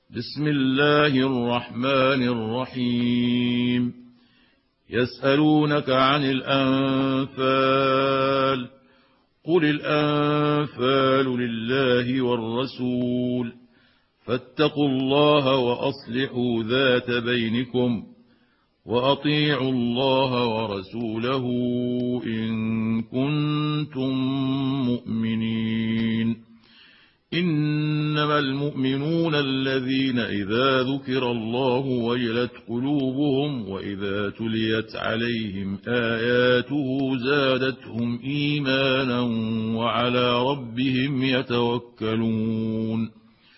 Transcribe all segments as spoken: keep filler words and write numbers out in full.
بسم الله الرحمن الرحيم يسألونك عن الأنفال قل الأنفال لله والرسول فاتقوا الله وأصلحوا ذات بينكم وأطيعوا الله ورسوله إن كنتم مؤمنين. إنما المؤمنون الذين إذا ذكر الله وجلت قلوبهم وإذا تليت عليهم آياته زادتهم إيمانا وعلى ربهم يتوكلون.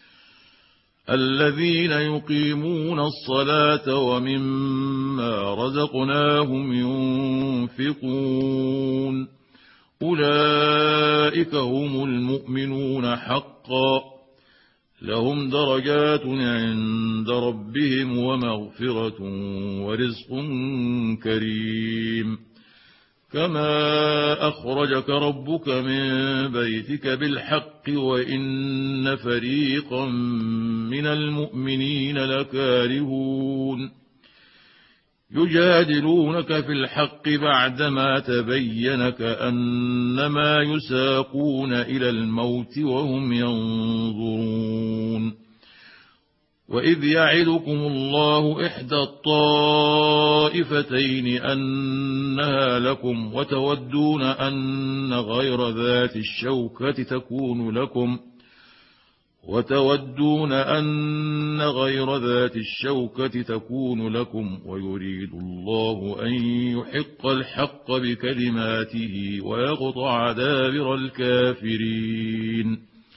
الذين يقيمون الصلاة ومما رزقناهم ينفقون أولئك هم المؤمنون حقا لهم درجات عند ربهم ومغفرة ورزق كريم. كما أخرجك ربك من بيتك بالحق وإن فريقا من المؤمنين لكارهون يجادلونك في الحق بعدما تبين كأنما يساقون إلى الموت وهم ينظرون. وإذ يعدكم الله إحدى الطائفتين أنها لكم وتودون أن غير ذات الشوكة تكون لكم وتودون أن غير ذات الشوكة تكون لكم ويريد الله أن يحق الحق بكلماته ويقطع دابر الكافرين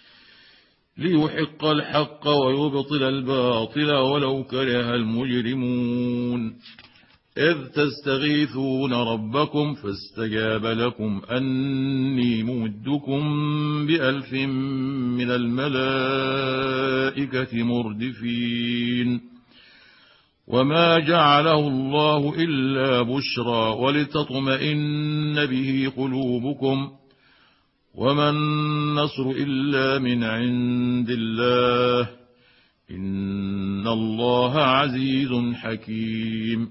ليحق الحق ويبطل الباطل ولو كره المجرمون. إذ تستغيثون ربكم فاستجاب لكم أني ممدكم بألف من الملائكة مردفين. وما جعله الله إلا بشرى ولتطمئن به قلوبكم وما النصر إلا من عند الله إن الله عزيز حكيم.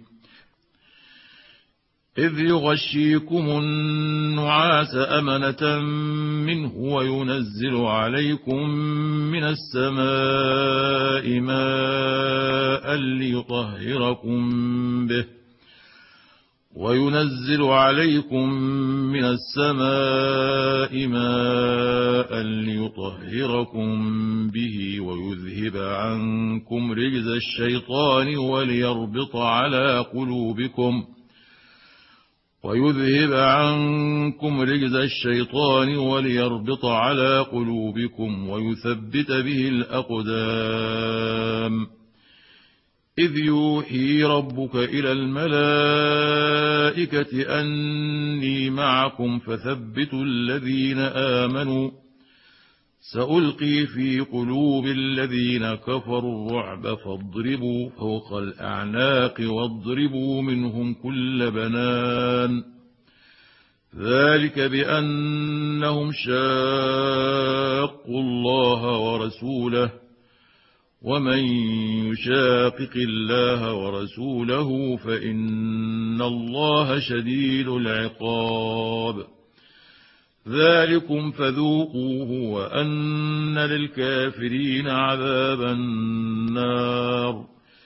إذ يغشيكم النعاس أمنة منه وينزل عليكم من السماء ماء ليطهركم به وينزل عليكم من السماء ماء ليطهركم به ويذهب عنكم رجز الشيطان وليربط على قلوبكم ويذهب عنكم رجز الشيطان وليربط على قلوبكم ويثبت به الأقدام. إذ يوحي ربك إلى الملائكة أني معكم فثبتوا الذين آمنوا سألقي في قلوب الذين كفروا الرعب فاضربوا فوق الأعناق واضربوا منهم كل بنان ذلك بأنهم شاقوا الله ورسوله ومن يشاقق الله ورسوله فإن الله شديد العقاب. ذلكم فذوقوه وأن للكافرين عذاب النار.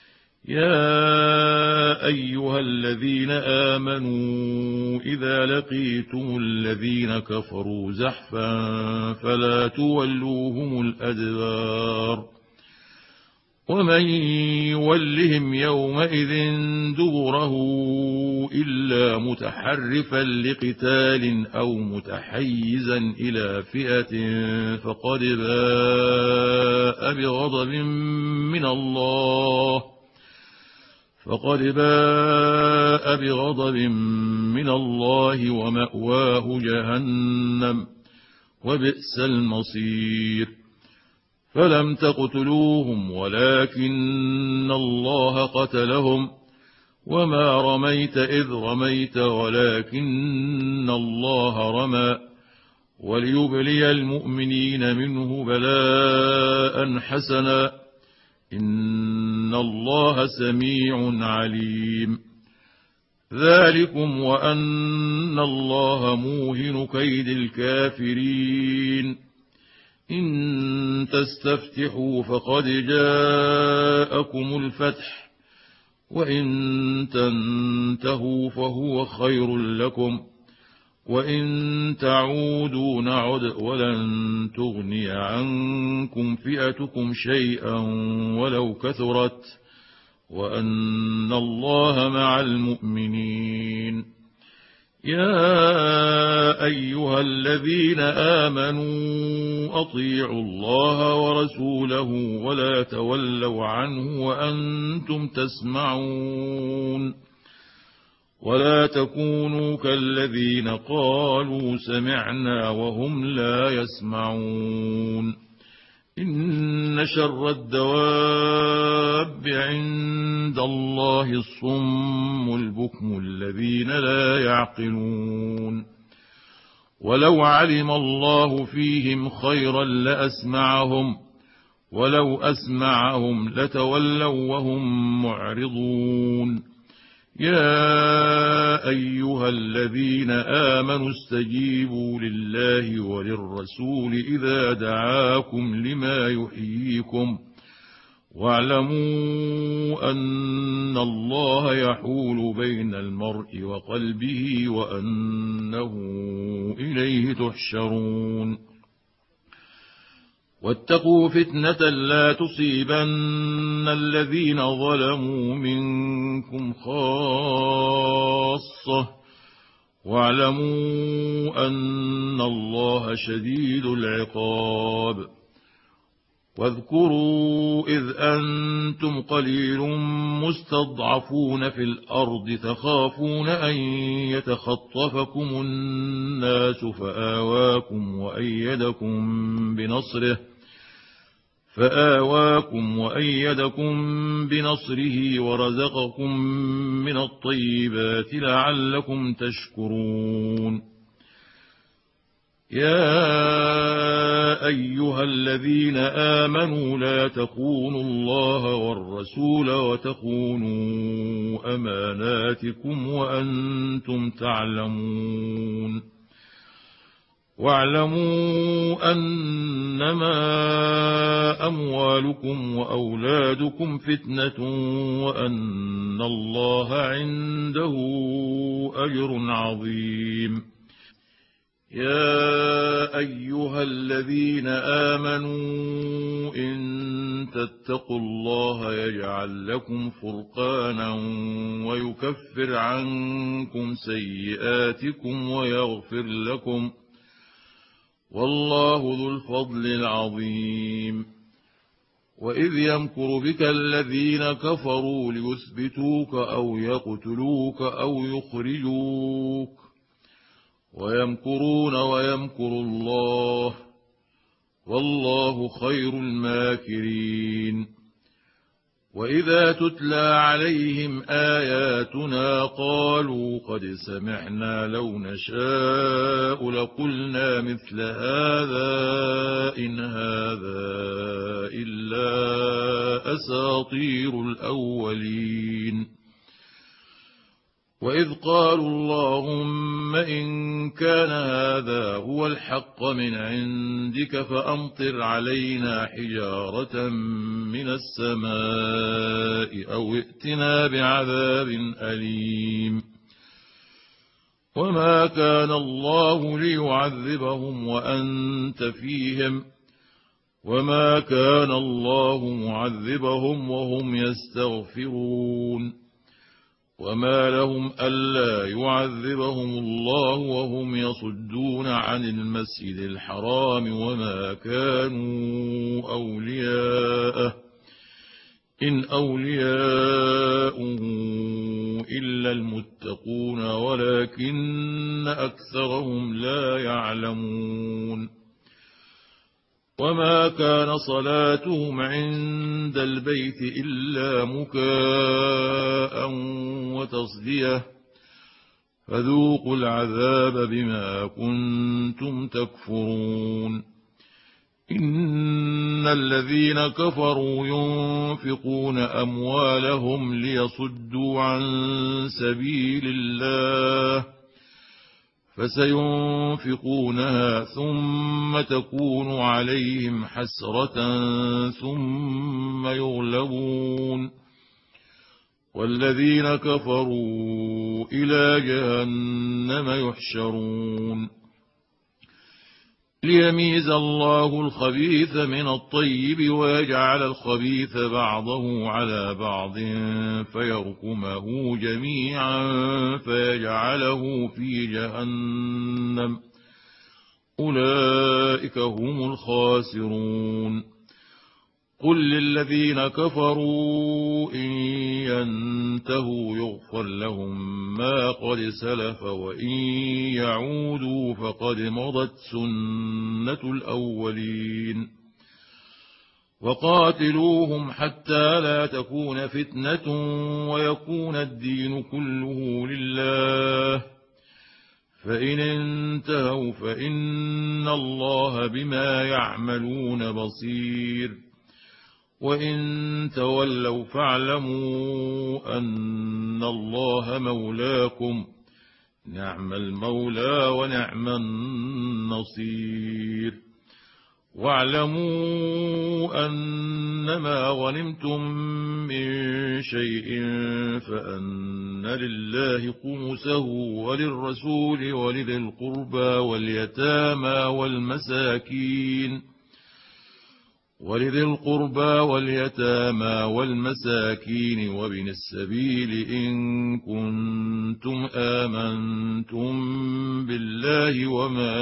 يا أيها الذين آمنوا إذا لقيتم الذين كفروا زحفا فلا تولوهم الأدبار ومن يولهم يومئذ دبره إلا متحرفا لقتال أو متحيزا إلى فئة فقد باء بغضب من الله فقد باء بغضب من الله ومأواه جهنم وبئس المصير. فلم تقتلوهم ولكن الله قتلهم وما رميت إذ رميت ولكن الله رمى وليبلي المؤمنين منه بلاء حسنا إن الله سميع عليم. ذلكم وأن الله موهن كيد الكافرين. إن تستفتحوا فقد جاءكم الفتح، وإن تنتهوا فهو خير لكم، وإن تعودوا نعد ولن تغني عنكم فئتكم شيئا ولو كثرت، وأن الله مع المؤمنين. يا أيها الذين آمنوا أطيعوا الله ورسوله ولا تولوا عنه وأنتم تسمعون، ولا تكونوا كالذين قالوا سمعنا وهم لا يسمعون. إن شر الدواب عند الله الصم البكم الذين لا يعقلون. ولو علم الله فيهم خيرا لأسمعهم، ولو أسمعهم لتولوا وهم معرضون. يا أيها الذين آمنوا استجيبوا لله وللرسول إذا دعاكم لما يحييكم، واعلموا أن الله يحول بين المرء وقلبه وأنه إليه تحشرون. واتقوا فتنة لا تصيبن الذين ظلموا منكم خاصة، واعلموا أن الله شديد العقاب. واذكروا إذ أنتم قليل مستضعفون في الأرض تخافون أن يتخطفكم الناس فآواكم وأيدكم بنصره فآواكم وأيدكم بنصره ورزقكم من الطيبات لعلكم تشكرون. يا أيها الذين آمنوا لا تخونوا الله والرسول وتخونوا أماناتكم وأنتم تعلمون. واعلموا أنما أموالكم وأولادكم فتنة وأن الله عنده أجر عظيم. يا أيها الذين آمنوا إن تتقوا الله يجعل لكم فرقانا ويكفر عنكم سيئاتكم ويغفر لكم، والله ذو الفضل العظيم. وإذ يمكر بك الذين كفروا ليثبتوك أو يقتلوك أو يخرجوك، ويمكرون ويمكر الله، والله خير الماكرين. وإذا تتلى عليهم آياتنا قالوا قد سمعنا لو نشاء لقلنا مثل هذا إن هذا إلا أساطير الأولين. وإذ قالوا اللهم إن كان هذا هو الحق من عندك فأمطر علينا حجارة من السماء أو ائتنا بعذاب أليم. وما كان الله ليعذبهم وأنت فيهم، وما كان الله معذبهم وهم يستغفرون. وما لهم ألا يعذبهم الله وهم يصدون عن المسجد الحرام وما كانوا أولياءه إن أولياؤه إلا المتقون ولكن أكثرهم لا يعلمون. وما كان صلاتهم عند البيت إلا مكاء وتصدية، فذوقوا العذاب بما كنتم تكفرون. إن الذين كفروا ينفقون أموالهم ليصدوا عن سبيل الله فسينفقونها ثم تكون عليهم حسرة ثم يغلبون والذين كفروا إلى جهنم يحشرون ليميز الله الخبيث من الطيب ويجعل الخبيث بعضه على بعض فيركمه جميعا فيجعله في جهنم أولئك هم الخاسرون قل للذين كفروا إن ينتهوا يغفر لهم ما قد سلف وإن يعودوا فقد مضت سنة الأولين وقاتلوهم حتى لا تكون فتنة ويكون الدين كله لله فإن انتهوا فإن الله بما يعملون بصير وإن تولوا فاعلموا أن الله مولاكم نعم المولى ونعم النصير واعلموا أنما غنمتم من شيء فأن لله خمسه وللرسول ولذي القربى واليتامى والمساكين ولذي القربى واليتامى والمساكين وابن السبيل إن كنتم آمنتم بالله وما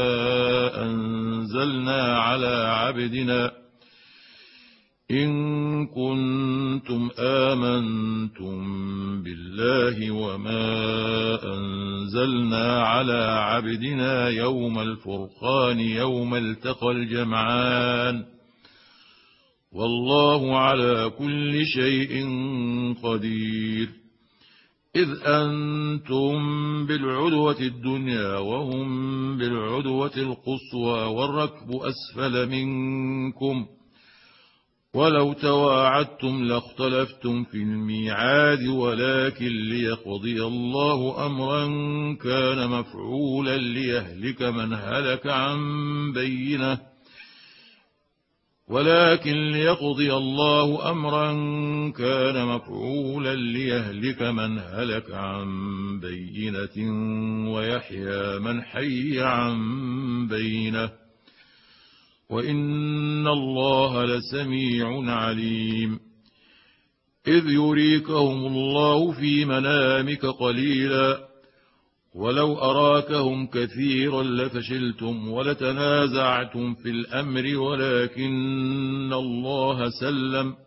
أنزلنا على عبدنا إن كنتم آمنتم بالله وما أنزلنا على عبدنا يوم الفرقان يوم التقى الجمعان والله على كل شيء قدير إذ أنتم بالعدوة الدنيا وهم بالعدوة القصوى والركب أسفل منكم ولو تواعدتم لاختلفتم في الميعاد ولكن ليقضي الله أمرا كان مفعولا ليهلك من هلك عن بينه ولكن ليقضي الله أمرا كان مفعولا ليهلك من هلك عن بينة ويحيى من حي عن بينة وإن الله لسميع عليم إذ يريكهم الله في منامك قليلا ولو أراكهم كثيرا لفشلتم ولتنازعتم في الأمر ولكن الله سلم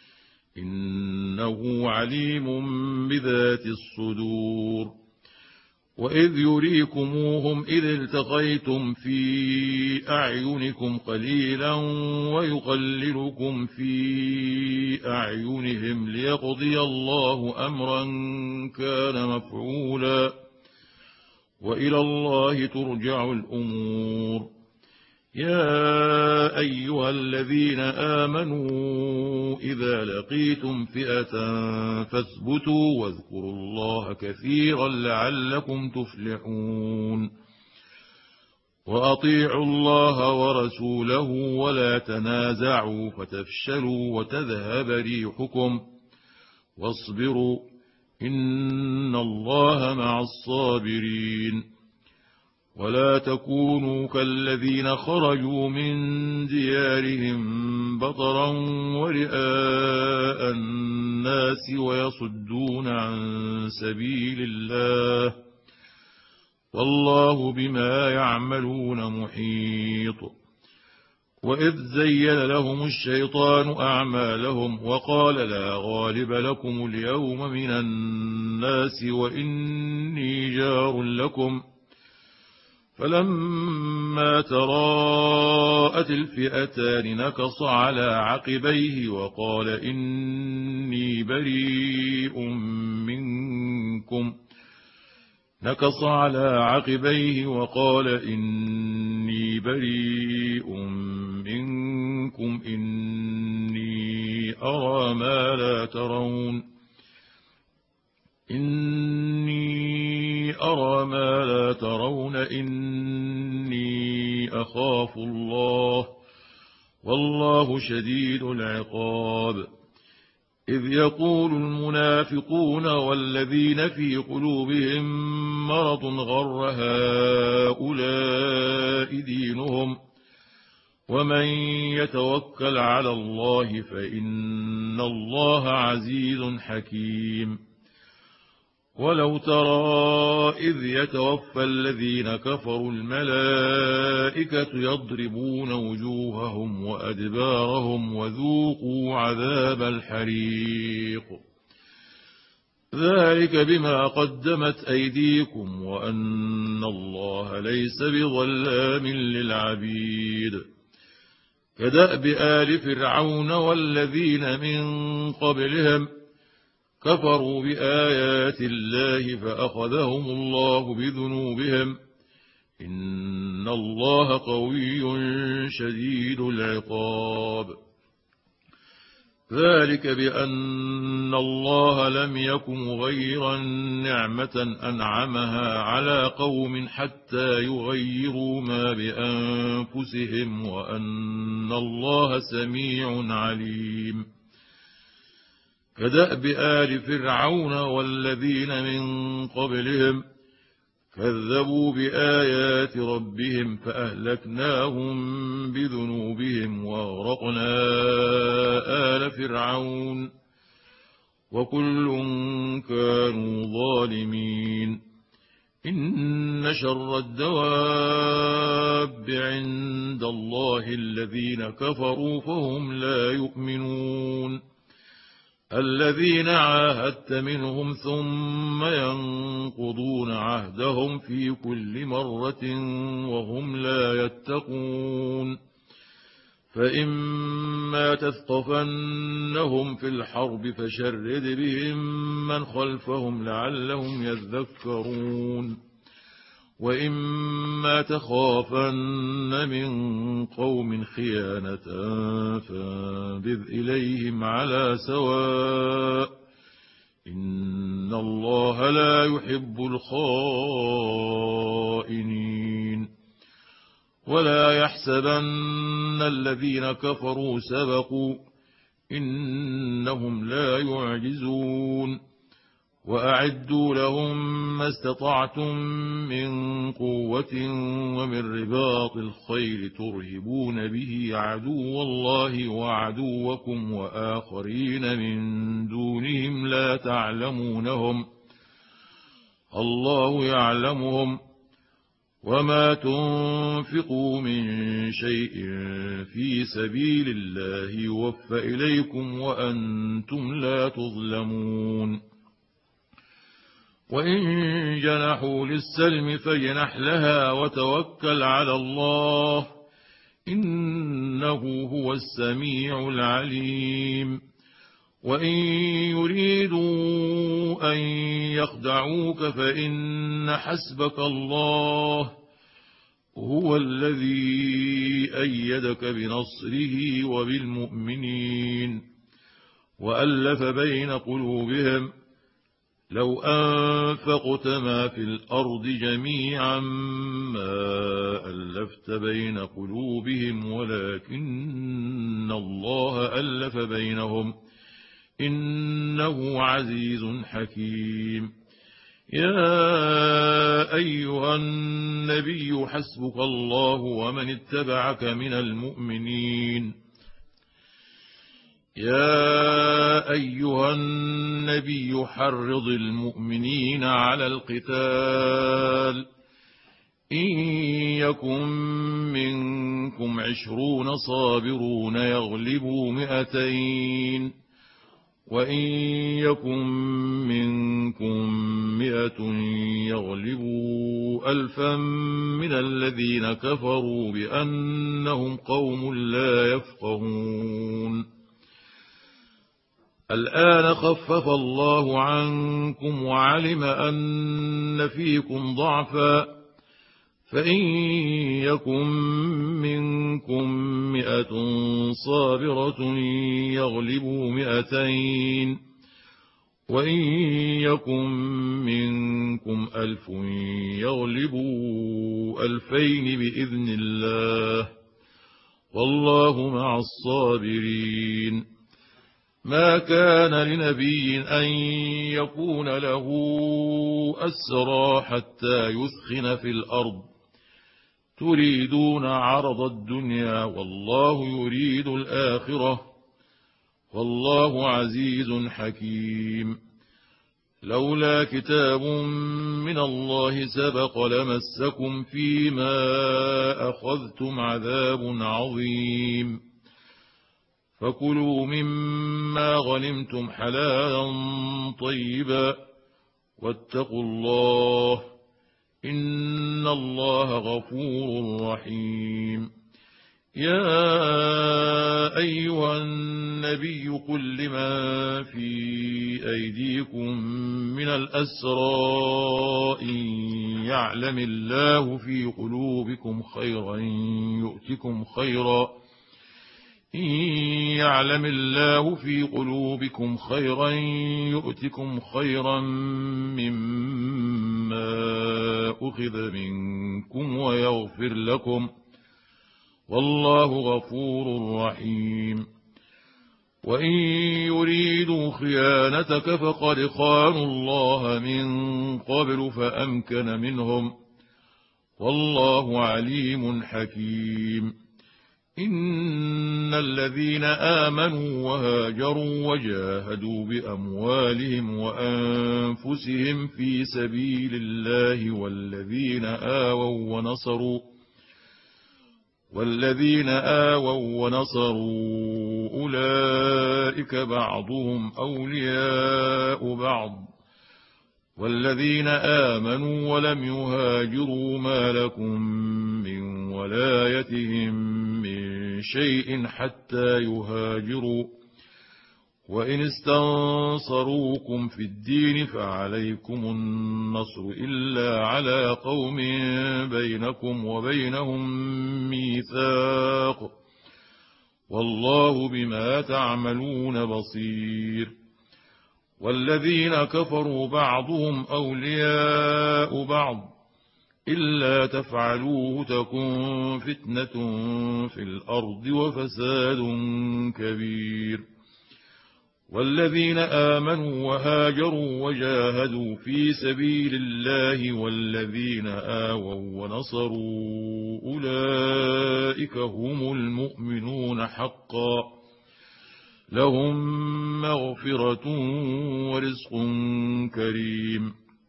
إنه عليم بذات الصدور وإذ يريكموهم إذ التقيتم في أعينكم قليلا ويقللكم في أعينهم ليقضي الله أمرا كان مفعولا وإلى الله ترجع الأمور يا أيها الذين آمنوا إذا لقيتم فئة فاثبتوا واذكروا الله كثيرا لعلكم تفلحون وأطيعوا الله ورسوله ولا تنازعوا فتفشلوا وتذهب ريحكم واصبروا إن الله مع الصابرين ولا تكونوا كالذين خرجوا من ديارهم بطرا ورئاء الناس ويصدون عن سبيل الله والله بما يعملون محيط وإذ زين لهم الشيطان أعمالهم وقال لا غالب لكم اليوم من الناس وإني جار لكم فلما تراءت الفئتان نكص على عقبيه وقال إني بريء منكم نكص على عقبيه وقال إني بريء منكم إني أرى ما لا ترون إني أرى ما لا ترون إني أخاف الله والله شديد العقاب إذ يقول المنافقون والذين في قلوبهم مرض غر هؤلاء دينهم ومن يتوكل على الله فإن الله عزيز حكيم ولو ترى إذ يتوفى الذين كفروا الملائكة يضربون وجوههم وأدبارهم وذوقوا عذاب الحريق ذلك بما قدمت أيديكم وأن الله ليس بظلام للعبيد كدأب آل فرعون والذين من قبلهم كفروا بآيات الله فأخذهم الله بذنوبهم إن الله قوي شديد العقاب ذلك بأن الله لم يكن مغيرا نعمة أنعمها على قوم حتى يغيروا ما بأنفسهم وأن الله سميع عليم كدأب آل فرعون والذين من قبلهم كذبوا بآيات ربهم فأهلكناهم بذنوبهم وأغرقنا آل فرعون وكل كانوا ظالمين إن شر الدواب عند الله الذين كفروا فهم لا يؤمنون الذين عاهدت منهم ثم ينقضون عهدهم في كل مرة وهم لا يتقون فإما تثقفنهم في الحرب فشرد بهم من خلفهم لعلهم يذكرون وإما تخافن من قوم خيانة فانبذ إليهم على سواء إن الله لا يحب الخائنين ولا يحسبن الذين كفروا سبقوا إنهم لا يعجزون وأعدوا لهم ما استطعتم من قوة ومن رباط الخيل ترهبون به عدو الله وعدوكم وآخرين من دونهم لا تعلمونهم الله يعلمهم وما تنفقوا من شيء في سبيل الله يوفى إليكم وأنتم لا تظلمون وإن جنحوا للسلم فاجنح لها وتوكل على الله إنه هو السميع العليم وإن يريدوا أن يخدعوك فإن حسبك الله هو الذي أيدك بنصره وبالمؤمنين وألف بين قلوبهم لو أنفقت ما في الأرض جميعا ما ألفت بين قلوبهم ولكن الله ألف بينهم إنه عزيز حكيم يا أيها النبي حسبك الله ومن اتبعك من المؤمنين يا أيها النبي حرض المؤمنين على القتال إن يكن منكم عشرون صابرون يغلبوا مئتين وإن يكن منكم مئة يغلبوا ألفا من الذين كفروا بأنهم قوم لا يفقهون الآن خفف الله عنكم وعلم أن فيكم ضعفا فإن يكن منكم مئة صابرة يغلبوا مئتين وإن يكن منكم ألف يغلبوا ألفين بإذن الله والله مع الصابرين. ما كان لنبي أن يكون له أسرى حتى يثخن في الأرض تريدون عرض الدنيا والله يريد الآخرة والله عزيز حكيم. لولا كتاب من الله سبق لمسكم فيما أخذتم عذاب عظيم. فكلوا مما غنمتم حلالا طيبا واتقوا الله إن الله غفور رحيم. يا أيها النبي قل لمن في أيديكم من الأسرى إن يعلم الله في قلوبكم خيرا يؤتكم خيرا إن يعلم الله في قلوبكم خيرا يؤتكم خيرا مما أخذ منكم ويغفر لكم والله غفور رحيم. وإن يريدوا خيانتك فقد خانوا الله من قبل فأمكن منهم والله عليم حكيم. إن الذين آمنوا وهاجروا وجاهدوا بأموالهم وأنفسهم في سبيل الله والذين آووا ونصروا والذين آووا ونصروا أولئك بعضهم أولياء بعض والذين آمنوا ولم يهاجروا ما لكم من ولايتهم من شيء حتى يهاجروا وإن استنصروكم في الدين فعليكم النصر إلا على قوم بينكم وبينهم ميثاق والله بما تعملون بصير. والذين كفروا بعضهم أولياء بعض إلا تفعلوه تكن فتنة في الأرض وفساد كبير. والذين آمنوا وهاجروا وجاهدوا في سبيل الله والذين آووا ونصروا أولئك هم المؤمنون حقا لهم مغفرة ورزق كريم.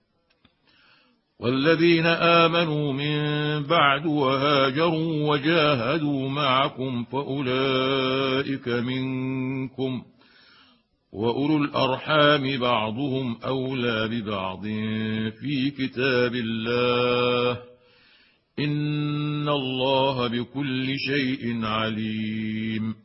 والذين آمنوا من بعد وهاجروا وجاهدوا معكم فأولئك منكم وأولو الأرحام بعضهم أولى ببعض في كتاب الله إن الله بكل شيء عليم.